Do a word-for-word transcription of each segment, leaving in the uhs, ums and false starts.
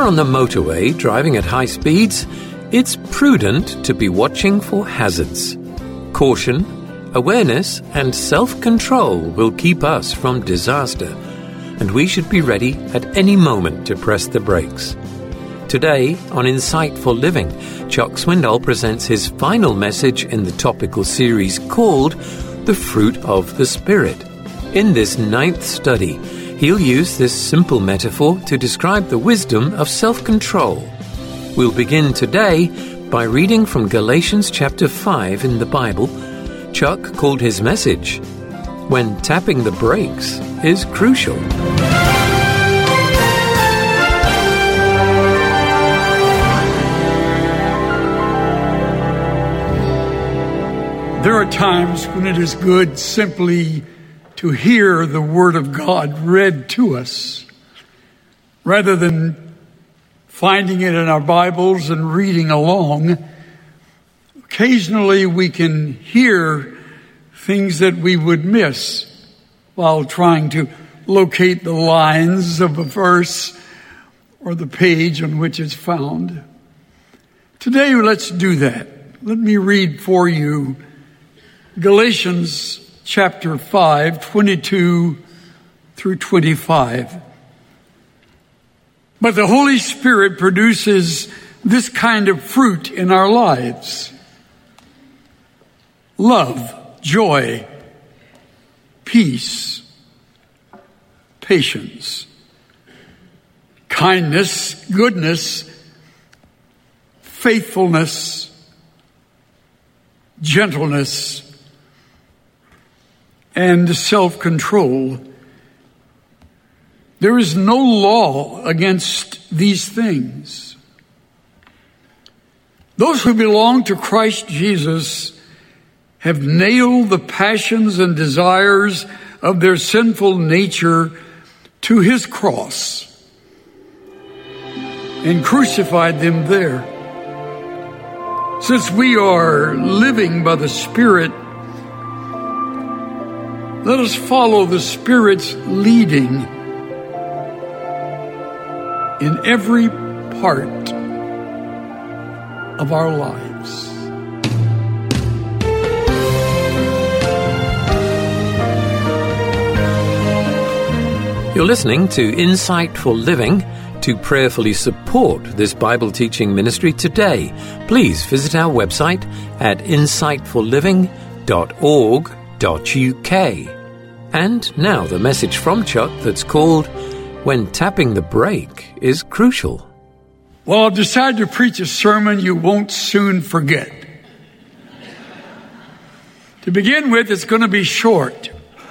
you're on the motorway driving at high speeds, it's prudent to be watching for hazards. Caution, awareness, and self-control will keep us from disaster, and we should be ready at any moment to press the brakes. Today, on Insightful Living, Chuck Swindoll presents his final message in the topical series called The Fruit of the Spirit. In this ninth study, he'll use this simple metaphor to describe the wisdom of self-control. We'll begin today by reading from Galatians chapter five in the Bible. Chuck called his message, When Tapping the Brakes is Crucial. There are times when it is good simply to hear the Word of God read to us, rather than finding it in our Bibles and reading along. Occasionally we can hear things that we would miss while trying to locate the lines of a verse or the page on which it's found. Today, let's do that. Let me read for you Galatians chapter five, twenty-two through twenty-five. But the Holy Spirit produces this kind of fruit in our lives: love, joy, peace, patience, kindness, goodness, faithfulness, gentleness, and self-control. There is no law against these things. Those who belong to Christ Jesus have nailed the passions and desires of their sinful nature to his cross and crucified them there. Since we are living by the Spirit, let us follow the Spirit's leading in every part of our lives. You're listening to Insightful Living. To prayerfully support this Bible teaching ministry today, please visit our website at insightful living dot org dot U K. And now the message from Chuck that's called When Tapping the Brake is Crucial. Well, I've decided to preach a sermon you won't soon forget. To begin with, it's going to be short.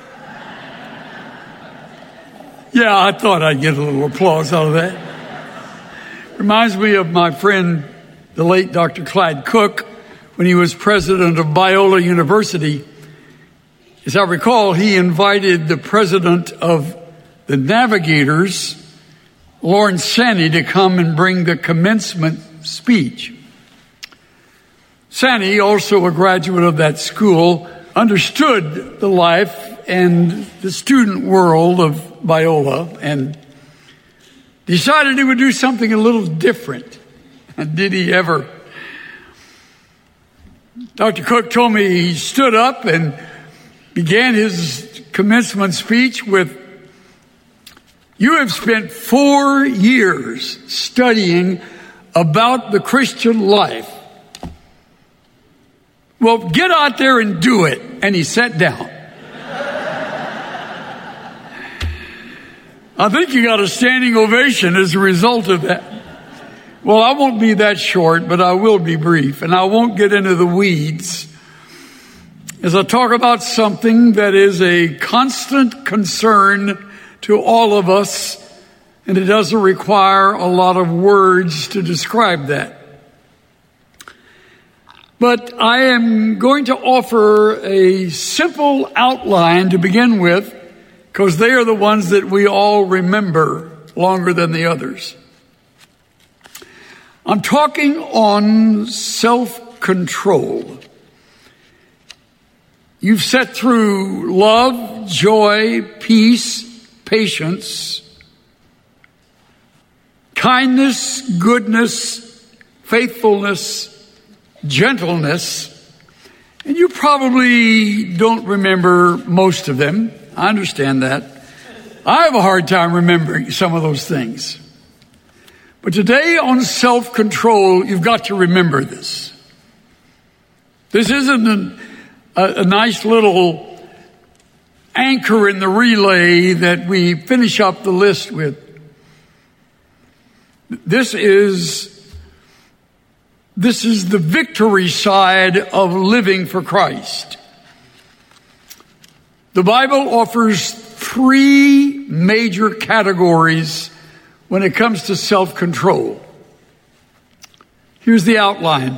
Yeah, I thought I'd get a little applause out of that. Reminds me of my friend, the late Doctor Clyde Cook, when he was president of Biola University. As I recall, he invited the president of the Navigators, Lawrence Sanney, to come and bring the commencement speech. Sanney, also a graduate of that school, understood the life and the student world of Biola and decided he would do something a little different. And did he ever? Doctor Cook told me he stood up and began his commencement speech with, "You have spent four years studying about the Christian life. Well, get out there and do it." And he sat down. I think you got a standing ovation as a result of that. Well, I won't be that short, but I will be brief, and I won't get into the weeds as I talk about something that is a constant concern to all of us, and it doesn't require a lot of words to describe that. But I am going to offer a simple outline to begin with, because they are the ones that we all remember longer than the others. I'm talking on self-control. You've sat through love, joy, peace, patience, kindness, goodness, faithfulness, gentleness. And you probably don't remember most of them. I understand that. I have a hard time remembering some of those things. But today on self-control, you've got to remember this. This isn't an, a, a nice little anchor in the relay that we finish up the list with. This is This is the victory side of living for Christ. The Bible offers three major categories when it comes to self-control. Here's the outline.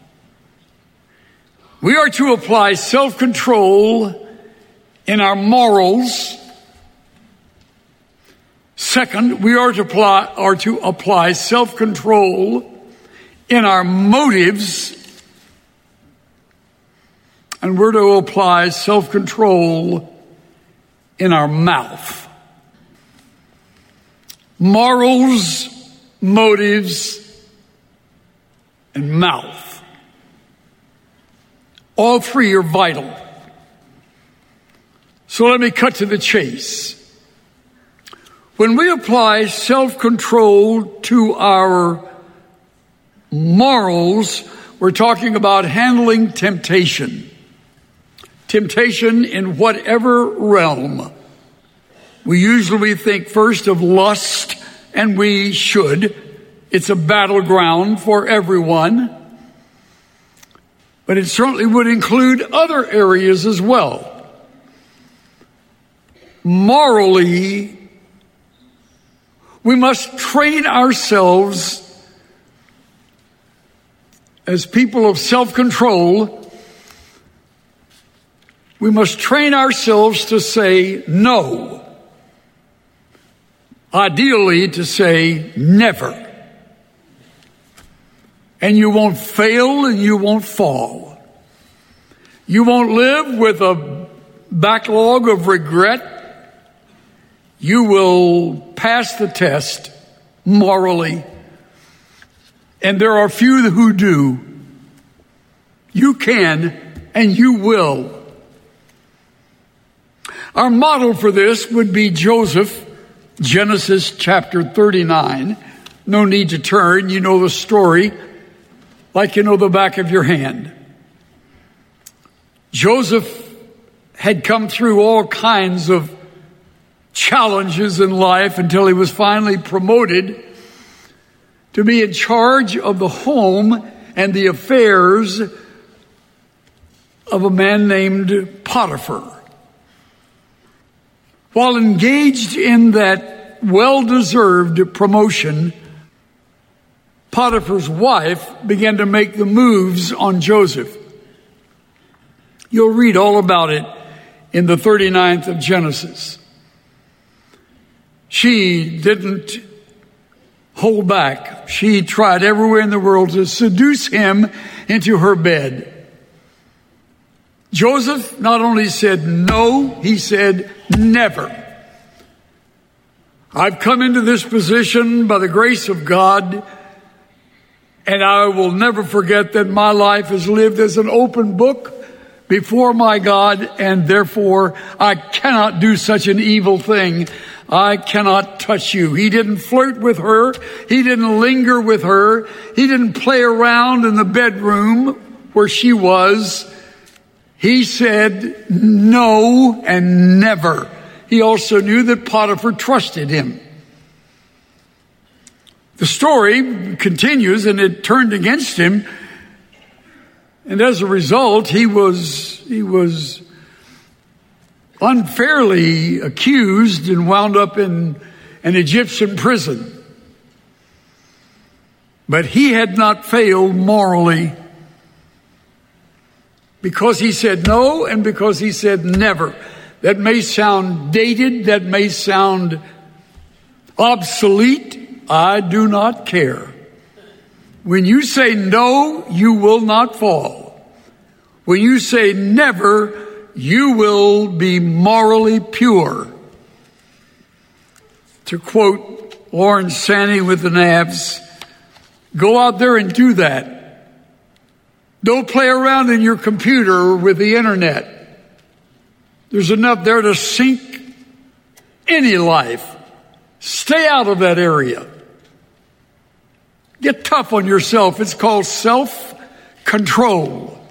We are to apply self-control in our morals. Second, we are to apply, are to apply self-control in our motives, and we're to apply self-control in our mouth. Morals, motives, and mouth. All three are vital. So let me cut to the chase. When we apply self-control to our morals, we're talking about handling temptation. Temptation in whatever realm. We usually think first of lust, and we should. It's a battleground for everyone. But it certainly would include other areas as well. Morally, we must train ourselves as people of self-control. We must train ourselves to say no. Ideally, to say never. And you won't fail and you won't fall. You won't live with a backlog of regret. You will pass the test morally. And there are few who do. You can and you will. Our model for this would be Joseph, Genesis chapter thirty-nine. No need to turn. You know the story like you know the back of your hand. Joseph had come through all kinds of challenges in life until he was finally promoted to be in charge of the home and the affairs of a man named Potiphar. While engaged in that well-deserved promotion, Potiphar's wife began to make the moves on Joseph. You'll read all about it in the thirty-ninth of Genesis. She didn't hold back. She tried everywhere in the world to seduce him into her bed. Joseph not only said no, he said never. I've come into this position by the grace of God, and I will never forget that my life is lived as an open book before my God, and therefore I cannot do such an evil thing. I cannot touch you. He didn't flirt with her. He didn't linger with her. He didn't play around in the bedroom where she was. He said no and never. He also knew that Potiphar trusted him. The story continues, and it turned against him. And as a result, he was, he was unfairly accused and wound up in an Egyptian prison. But he had not failed morally because he said no and because he said never. That may sound dated, that may sound obsolete. I do not care. When you say no, you will not fall. When you say never, you will be morally pure. To quote Lauren Sanny with the Navs. Go out there and do that. Don't play around in your computer with the internet. There's enough there to sink any life. Stay out of that area. Get tough on yourself. It's called self-control.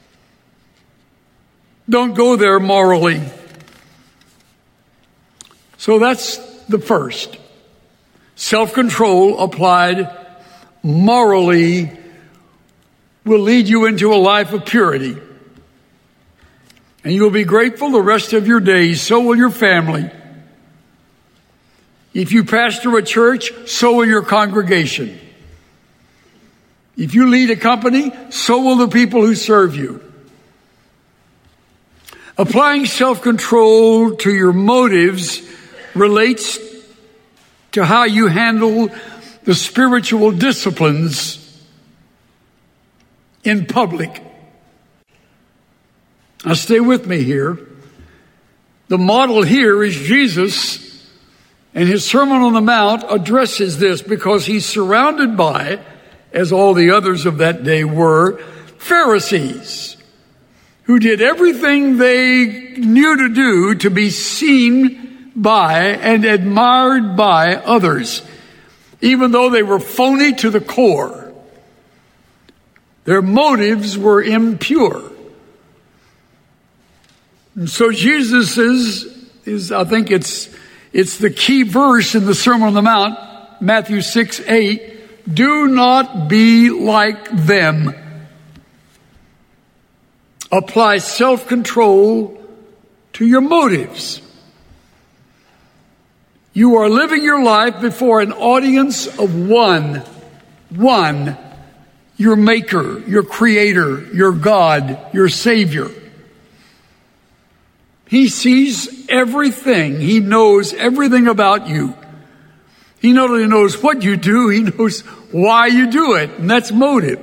Don't go there morally. So that's the first. Self-control applied morally will lead you into a life of purity. And you'll be grateful the rest of your days. So will your family. If you pastor a church, so will your congregation. If you lead a company, so will the people who serve you. Applying self-control to your motives relates to how you handle the spiritual disciplines in public. Now stay with me here. The model here is Jesus, and his Sermon on the Mount addresses this because he's surrounded by, as all the others of that day were, Pharisees who did everything they knew to do to be seen by and admired by others, even though they were phony to the core. Their motives were impure. And so Jesus is, is I think it's, it's the key verse in the Sermon on the Mount, Matthew six, eight. Do not be like them. Apply self-control to your motives. You are living your life before an audience of one. One. Your Maker, your Creator, your God, your Savior. He sees everything. He knows everything about you. He not only knows what you do, he knows why you do it, and that's motive.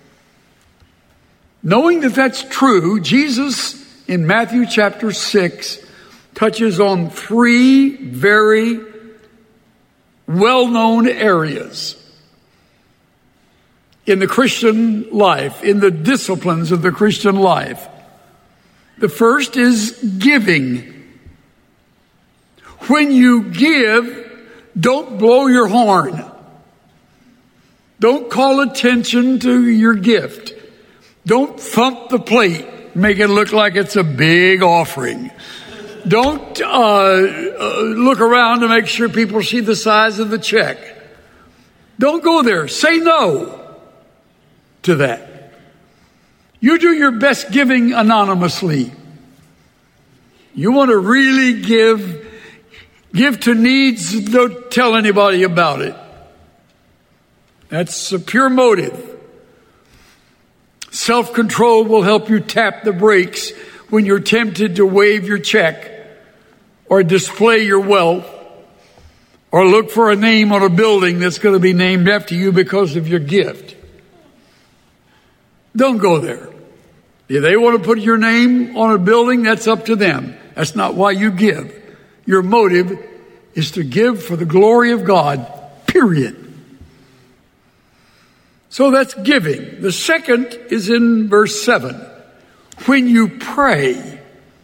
Knowing that that's true, Jesus in Matthew chapter six touches on three very well-known areas in the Christian life, in the disciplines of the Christian life. The first is giving. When you give, don't blow your horn. Don't call attention to your gift. Don't thump the plate, make it look like it's a big offering. Don't uh, uh, look around to make sure people see the size of the check. Don't go there. Say no to that. You do your best giving anonymously. You want to really give, give to needs, don't tell anybody about it. That's a pure motive. Self-control will help you tap the brakes when you're tempted to wave your check or display your wealth or look for a name on a building that's going to be named after you because of your gift. Don't go there. If they want to put your name on a building, that's up to them. That's not why you give. Your motive is to give for the glory of God, period. So that's giving. The second is in verse seven. When you pray,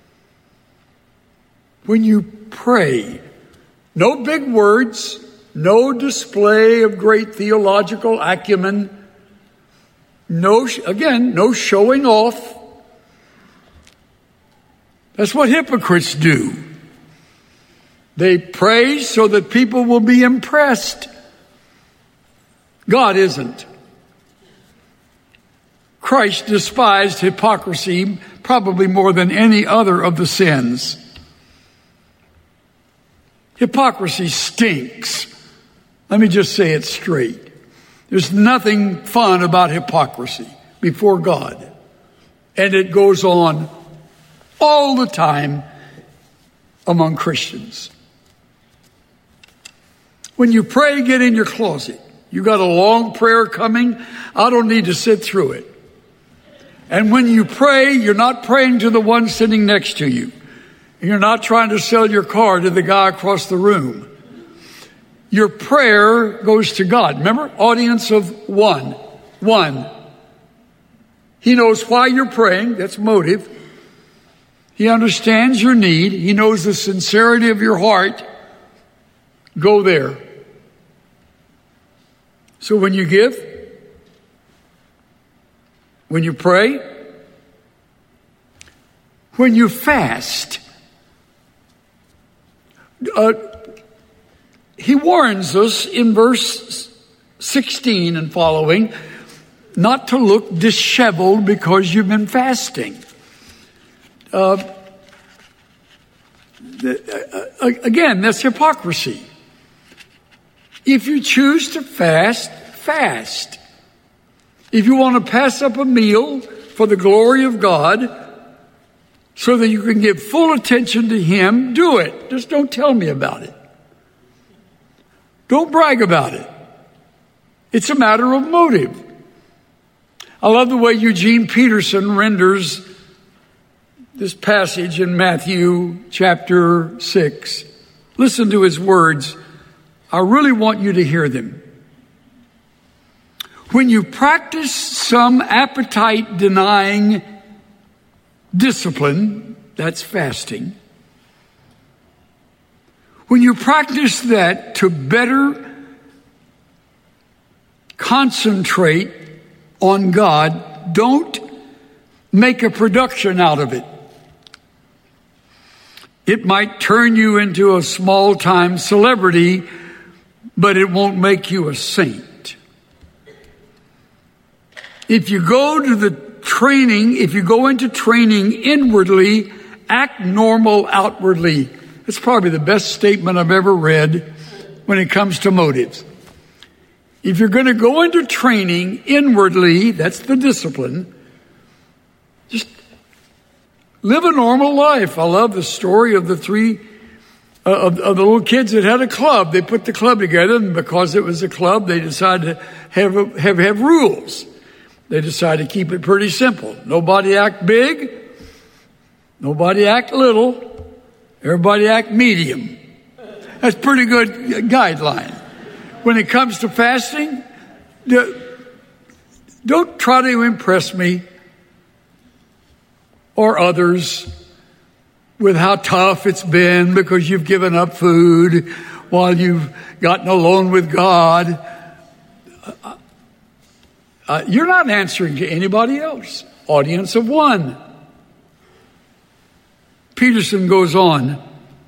when you pray, no big words, no display of great theological acumen, no, again, no showing off. That's what hypocrites do. They pray so that people will be impressed. God isn't. Christ despised hypocrisy probably more than any other of the sins. Hypocrisy stinks. Let me just say it straight. There's nothing fun about hypocrisy before God. And it goes on all the time among Christians. When you pray, get in your closet. You got a long prayer coming. I don't need to sit through it. And when you pray, you're not praying to the one sitting next to you. You're not trying to sell your car to the guy across the room. Your prayer goes to God. Remember? Audience of one. One. He knows why you're praying. That's motive. He understands your need. He knows the sincerity of your heart. Go there. So when you give, when you pray, when you fast, uh, he warns us in verse sixteen and following not to look disheveled because you've been fasting. Uh, the, uh, again, that's hypocrisy. If you choose to fast, fast. If you want to pass up a meal for the glory of God so that you can give full attention to Him, do it. Just don't tell me about it. Don't brag about it. It's a matter of motive. I love the way Eugene Peterson renders this passage in Matthew chapter six. Listen to his words. I really want you to hear them. When you practice some appetite-denying discipline, that's fasting. When you practice that to better concentrate on God, don't make a production out of it. It might turn you into a small-time celebrity, but it won't make you a saint. If you go to the training, if you go into training inwardly, act normal outwardly. That's probably the best statement I've ever read when it comes to motives. If you're going to go into training inwardly, that's the discipline, just live a normal life. I love the story of the three Uh, of, of the little kids that had a club. They put the club together, and because it was a club, they decided to have, a, have, have rules. They decided to keep it pretty simple. Nobody act big. Nobody act little. Everybody act medium. That's a pretty good guideline. When it comes to fasting, don't try to impress me or others with how tough it's been because you've given up food while you've gotten alone with God. Uh, uh, you're not answering to anybody else. Audience of one. Peterson goes on.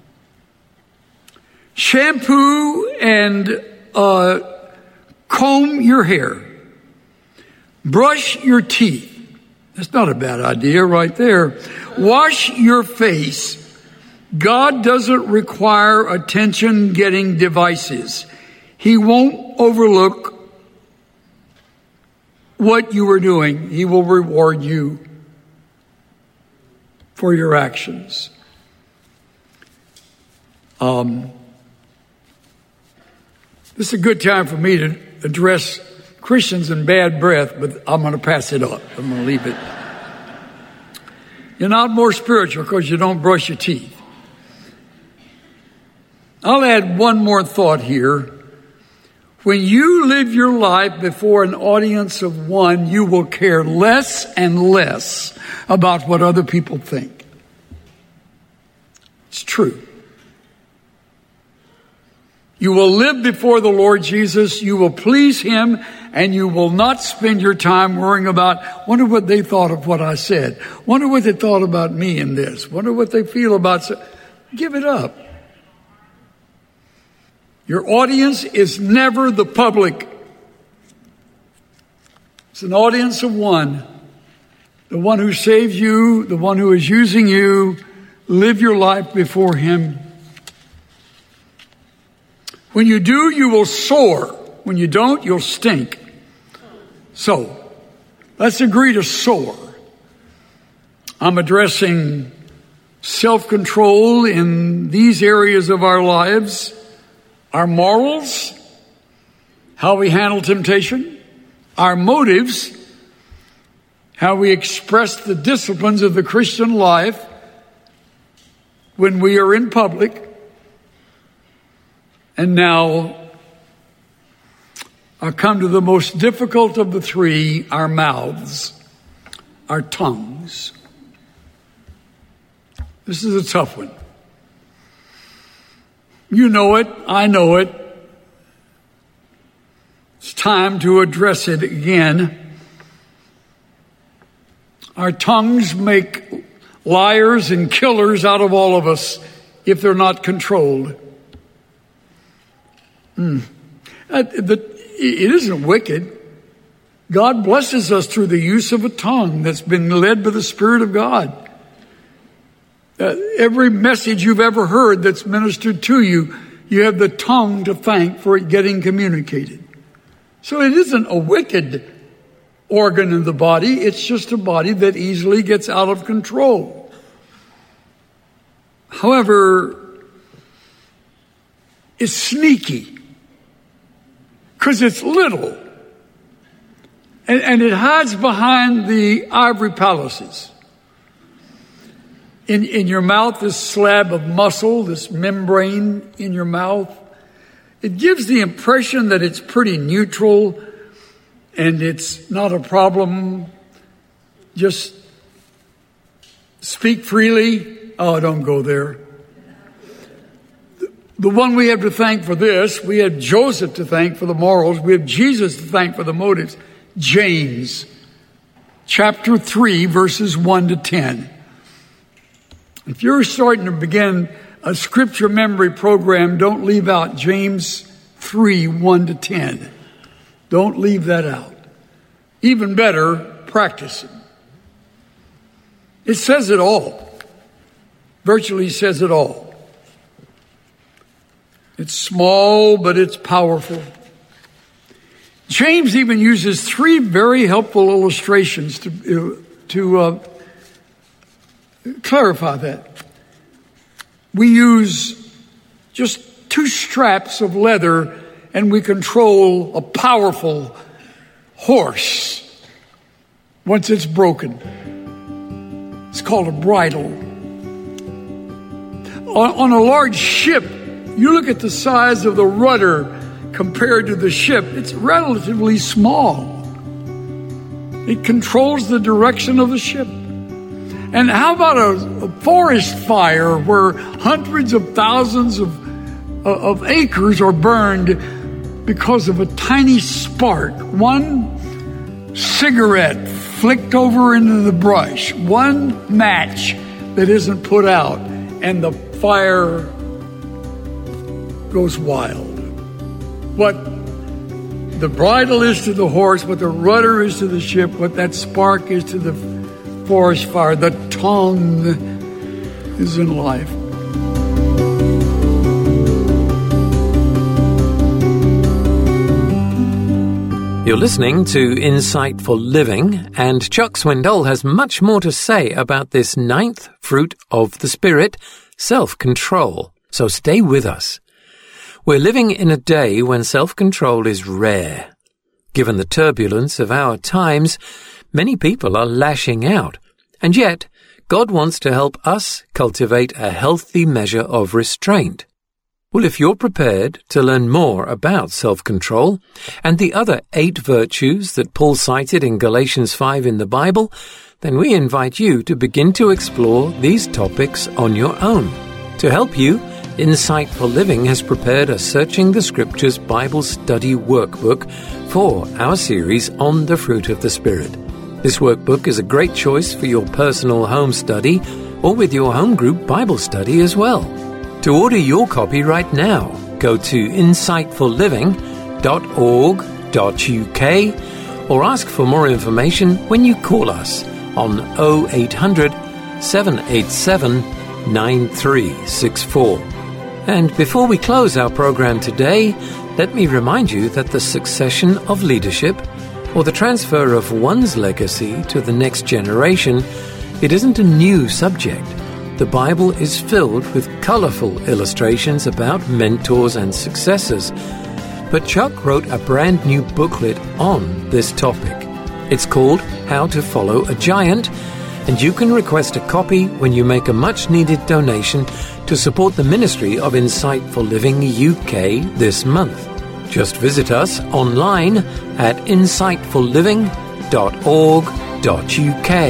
Shampoo and uh, comb your hair. Brush your teeth. That's not a bad idea right there. Wash your face. God doesn't require attention-getting devices. He won't overlook what you are doing. He will reward you for your actions. Um, this is a good time for me to address Christians in bad breath, but I'm going to pass it up. I'm going to leave it. You're not more spiritual because you don't brush your teeth. I'll add one more thought here. When you live your life before an audience of one, you will care less and less about what other people think. It's true. You will live before the Lord Jesus, you will please Him, and you will not spend your time worrying about, wonder what they thought of what I said. Wonder what they thought about me in this. Wonder what they feel about... So- Give it up. Your audience is never the public. It's an audience of one. The one who saved you, the one who is using you. Live your life before Him. When you do, you will soar. When you don't, you'll stink. So, let's agree to soar. I'm addressing self-control in these areas of our lives, our morals, how we handle temptation, our motives, how we express the disciplines of the Christian life when we are in public, and now I come to the most difficult of the three, our mouths, our tongues. This is a tough one. You know it, I know it. It's time to address it again. Our tongues make liars and killers out of all of us if they're not controlled. Mm. Uh, the, it isn't wicked. God blesses us through the use of a tongue that's been led by the Spirit of God. Uh, every message you've ever heard that's ministered to you, you have the tongue to thank for it getting communicated. So it isn't a wicked organ in the body. It's just a body that easily gets out of control. However, it's sneaky because it's little. And, and it hides behind the ivory palaces. In, in your mouth, this slab of muscle, this membrane in your mouth, it gives the impression that it's pretty neutral and it's not a problem. Just speak freely. Oh, don't go there. The one we have to thank for this, we have Joseph to thank for the morals. We have Jesus to thank for the motives. James, chapter three, verses one to ten. If you're starting to begin a scripture memory program, don't leave out James three, one to ten. Don't leave that out. Even better, practice it. It says it all. Virtually says it all. It's small, but it's powerful. James even uses three very helpful illustrations to, to uh, clarify that. We use just two straps of leather and we control a powerful horse once it's broken. It's called a bridle. On, on a large ship, you look at the size of the rudder compared to the ship, it's relatively small. It controls the direction of the ship. And how about a, a forest fire where hundreds of thousands of, of acres are burned because of a tiny spark? One cigarette flicked over into the brush, one match that isn't put out, and the fire goes wild. What the bridle is to the horse, what the rudder is to the ship, what that spark is to the forest fire, the tongue is in life. You're listening to Insightful Living, and Chuck Swindoll has much more to say about this ninth fruit of the Spirit, self-control. So stay with us. We're living in a day when self-control is rare. Given the turbulence of our times, many people are lashing out. And yet, God wants to help us cultivate a healthy measure of restraint. Well, if you're prepared to learn more about self-control and the other eight virtues that Paul cited in Galatians five in the Bible, then we invite you to begin to explore these topics on your own. To help you, Insightful Living has prepared a Searching the Scriptures Bible Study Workbook for our series on the Fruit of the Spirit. This workbook is a great choice for your personal home study or with your home group Bible study as well. To order your copy right now, go to insightful living dot org dot U K or ask for more information when you call us on oh eight hundred, seven eight seven, nine three six four. And before we close our program today, let me remind you that the succession of leadership, or the transfer of one's legacy to the next generation, it isn't a new subject. The Bible is filled with colorful illustrations about mentors and successors. But Chuck wrote a brand new booklet on this topic. It's called How to Follow a Giant, and you can request a copy when you make a much-needed donation to support the ministry of Insightful Living U K this month. Just visit us online at insightful living dot org dot U K.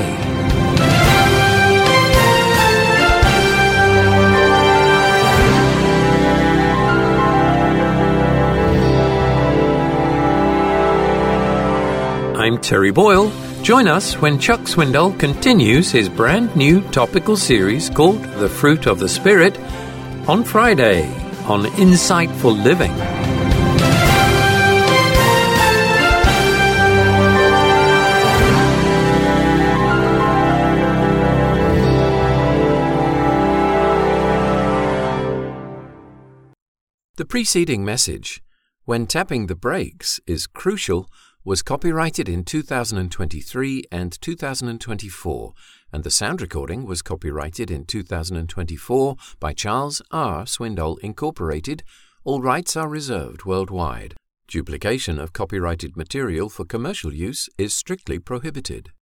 I'm Terry Boyle. Join us when Chuck Swindoll continues his brand new topical series called The Fruit of the Spirit on Friday on Insightful Living. The preceding message, "When Tapping the Brakes is Crucial," was copyrighted in two thousand twenty-three and two thousand twenty-four, and the sound recording was copyrighted in two thousand twenty-four by Charles R. Swindoll Incorporated. All rights are reserved worldwide. Duplication of copyrighted material for commercial use is strictly prohibited.